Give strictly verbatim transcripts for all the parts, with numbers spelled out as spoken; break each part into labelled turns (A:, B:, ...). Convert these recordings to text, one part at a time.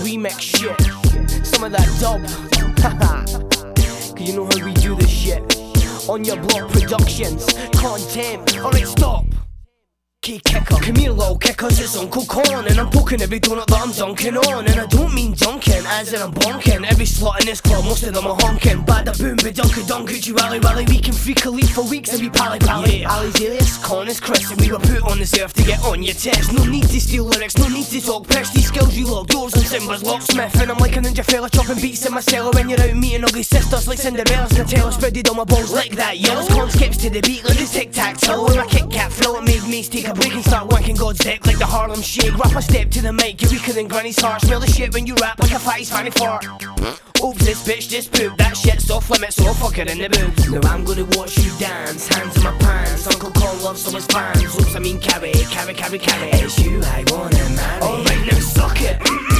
A: remix shit. Some of that dub. Cause you know how we do this shit. On Your Block Productions. Content. Alright, stop. Key kicker, come here little kickers, it's Uncle Con. And I'm poking every donut that I'm dunking on. And I don't mean dunking, as in I'm bonking. Every slot in this club, most of them are honking. Bada boom, ba dunka dunk, Gucci rally rally. We can freak a leaf for weeks and we pally pally. Yeah, Ali's alias, Con is Chris, and we were put on this earth to get on your test. No need to steal lyrics, no need to talk piss. These skills you log, doors and Simba's locksmith. And I'm like a ninja fella chopping beats in my cellar. When you're out meeting ugly sisters like Cinderella's Nutella. Spreaded on my balls like that, yellows. Con skips to the beat like a tic-tac-toe. And my Kit Kat flow, it made me take a break and start wanking God's dick like the Harlem Shake. Rap a step to the mic, you're weaker than Granny's heart. Smell the shit when you rap like a fatty's fanny fart. Oops, this bitch just pooped. That shit's off limits, so I'll fuck her in the boobs. Now I'm gonna watch you dance, hands in my pants. Uncle Con loves so his fans. Oops, I mean carry, carry, carry, carry. It's you I wanna marry. Alright, now suck it.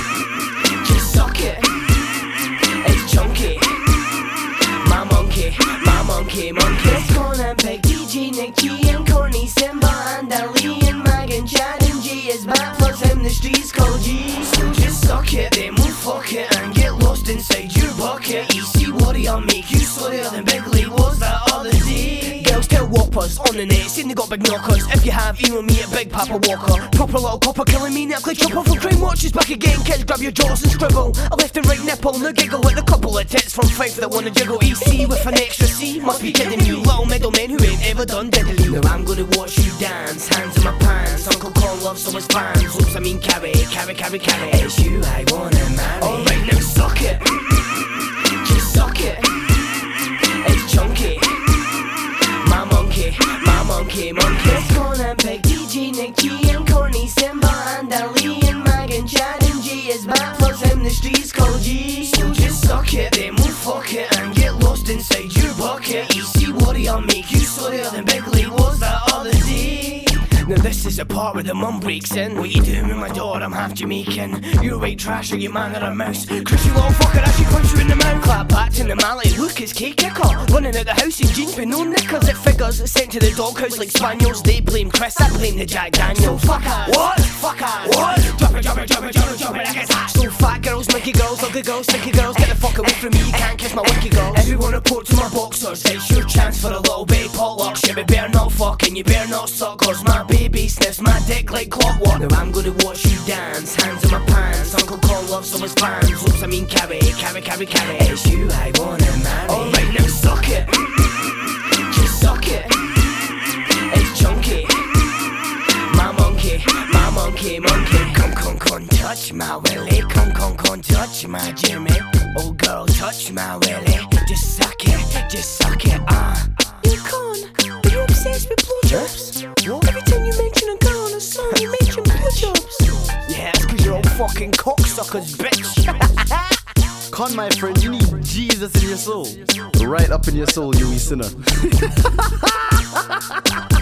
A: Just suck it. It's chunky. My monkey, my monkey, monkey. It's Con and Big D J, Nick G and Corny, Simba and Ali and Mag and Chad and G is back. Plus him the streets call G. So just suck it, then we'll fuck it and get lost inside your bucket. You see what I'll make you sorrier than Big Lee was that other day. Girls tell whoppers on the net, saying they got big knockers. If you have, email me at Big Papa Walker. Proper little copper killing me, now click chopper for crime watches back again. Kids grab your jaws and scribble. A left and right nipple, no giggle at the couple of tits from Fife that wanna jiggle. E C with an extra C, must be kidding you. Little middlemen who ain't ever done diddly. Now I'm gonna watch you dance, hands in my pants. Uncle Con loves so his fans. Oops, I mean carry, carry, carry, carry. It's you I wanna marry. Alright, now suck it. Just suck it. It's chunky. My monkey, my monkey, monkey. It's Con and Big D J, Nick G and Corny, Simba and Ali and Mag and Chad and G is back. Plus him the streets call G. So just suck it, then we'll fuck it and get lost inside your bucket. You see what I'll make you sorrier than Big Lee was that other day. Now this is the part where the mum breaks in. What you doing with my daughter? I'm half Jamaican. You're white trash or you man or a mouse. Chris, you little fucker, I should punch you in the mouth. Clap back to the mallet, look, it's Key Kicker. Running out the house in jeans with no knickers. It figures, sent to the doghouse like spaniels. They blame Chris, I blame the Jack Daniels. So fuck ass, what? Fuck ass, what? Drop it, drop it, drop it, drop it, drop it like it's hot. So fat girls, monkey girls, ugly girls, sticky girls. Get the fuck away from me, you can't kiss my winky girls. Everyone report to my boxers. It's your chance for a little bit of potluck. Shit, we better not fuck and you better not suck. Cause my baby sniffs my dick like clockwork. Now I'm gonna watch you dance, hands in my pants. Uncle Con loves so his fans. Oops, I mean carry, carry, carry, carry. It's you I wanna marry. Alright, now suck it. Just suck it. It's chunky. My monkey, my monkey, monkey. Come, come, come, touch my willy. Come, come, come, touch my Jimmy. Oh girl, touch my willy. Just suck it, just suck it, ah. Uh.
B: You Con, are you obsessed with blowjobs?
A: What?
B: Every time you mention a girl on a song, you mention blowjobs.
A: Yeah, it's cause you're all fucking cocksuckers, bitch.
C: Con, my friend, you need Jesus in your soul. Right up in your soul, you wee sinner.